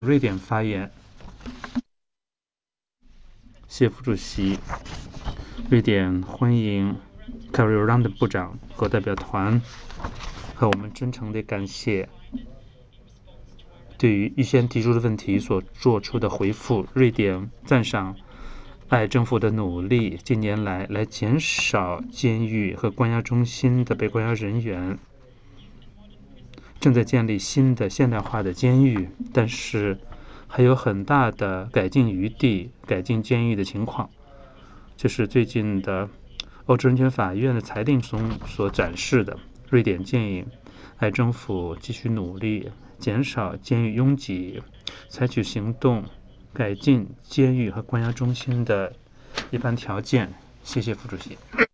瑞典发言。谢副主席，瑞典欢迎凯瑞让的部长和代表团，和我们真诚的感谢对于预先提出的问题所做出的回复。瑞典赞赏拜政府的努力，近年来减少监狱和关押中心的被关押人员，正在建立新的现代化的监狱，但是还有很大的改进余地，改进监狱的情况。这是最近的欧洲人权法院的裁定中所展示的。瑞典建议拜政府继续努力，减少监狱拥挤，采取行动，改进监狱和关押中心的一般条件。谢谢副主席。